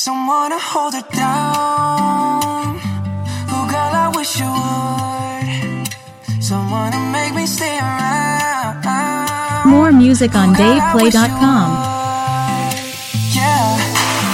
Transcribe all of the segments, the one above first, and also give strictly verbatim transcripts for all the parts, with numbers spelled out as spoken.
Someone to hold it down. Oh girl, I wish you would. Someone to make me stay around. More music on dave play dot com. Yeah.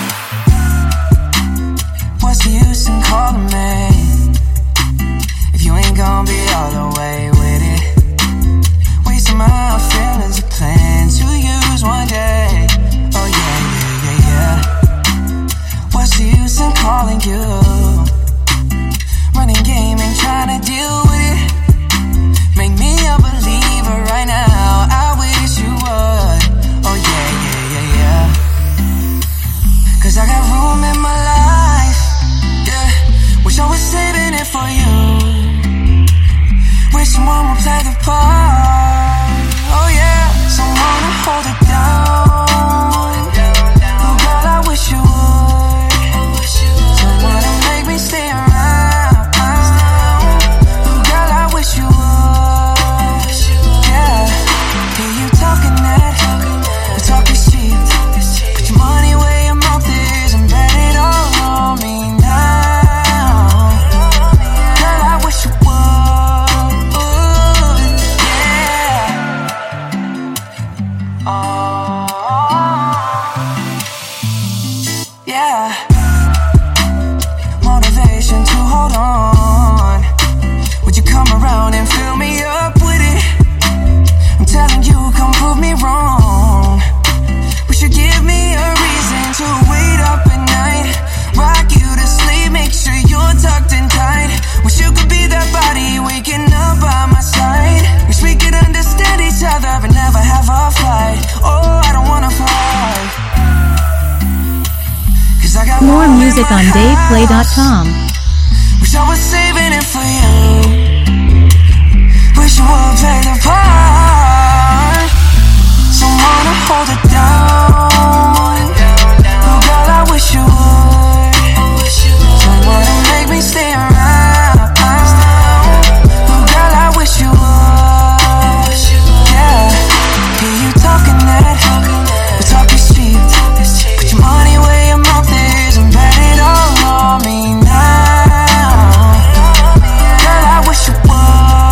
What's the use in calling me if you ain't gonna be all the way with it? Wasting my feelings a plan to use one day. Oh yeah, yeah, yeah, yeah. What's the use in calling you? Running game and trying to deal with it. Make me a believer right now. I wish you would. Oh yeah, yeah, yeah, yeah. Cause I got room in my life. Yeah. Wish I was saving it for you. Wish someone would play the part. Oh yeah. Someone to hold it down. Oh girl, I wish you would. Someone to make me stay around. Oh girl, I wish you would. Yeah. Hear you talking that. The talk is cheap. Put your money where your mouth is and bet it all on me now. Girl, I wish you would. Yeah. Oh. Yeah. Motivation to hold on. Would you come around and fill me up with it? I'm telling you, come prove me wrong. We should give me a reason to wait up at night. Rock you to sleep, make sure you're tucked in tight. Wish you could be that body waking up by my side. Wish we could understand each other but never have a fight. Oh, I don't wanna fight. Cause I got More music on dave play dot com. Wish I was saving it for you. Wish you would play the part. Someone to hold it down. Oh girl, I wish you would. Someone to make me stay around. Oh girl, I wish you would. Yeah. Hear you talking that. The talk is cheap. Put your money where your mouth is and bet it all on me now. Girl, I wish you would.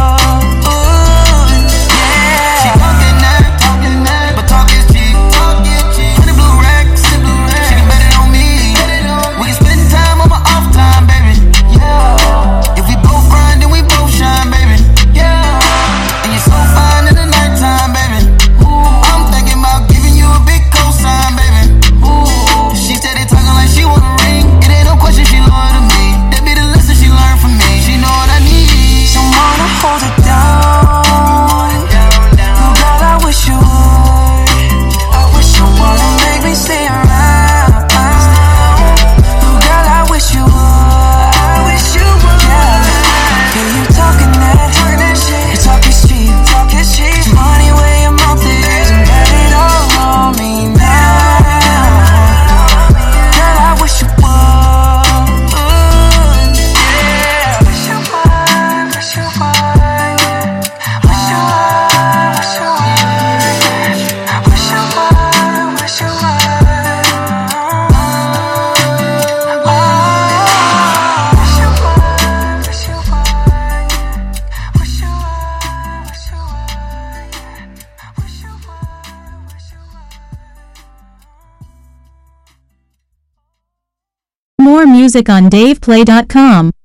Yeah. She talking that, talking that, but talk is cheap. Twenty blue racks, she can bet it on me. We can spend time on my off time, baby. Yeah. If we both grind, then we both shine, baby. Yeah. And you're so fine in the nighttime, baby. Ooh. I'm thinking about giving you a big cosign, baby. Ooh. She steady talking like she want a ring. It ain't no question she loyal to me. That be the lesson she learned from me. She know what I need. Someone to hold it down. Oh girl, I wish you would. I wish someone to make me stay around. Oh girl, I wish you would. I wish you would. Yeah. Hear you talking that. Talking that shit. Your talk is cheap. Talk is cheap. Put your money where your mouth is and bet it all on me now. Girl, I wish you would. Yeah. Wish you would. Wish you would. Wish you would. Wish you would. Wish you would. Wish you would. Oh. Wish you would. Wish you would. Wish you would. Wish you would. Wish you would. Wish you would. More music on dave play dot com.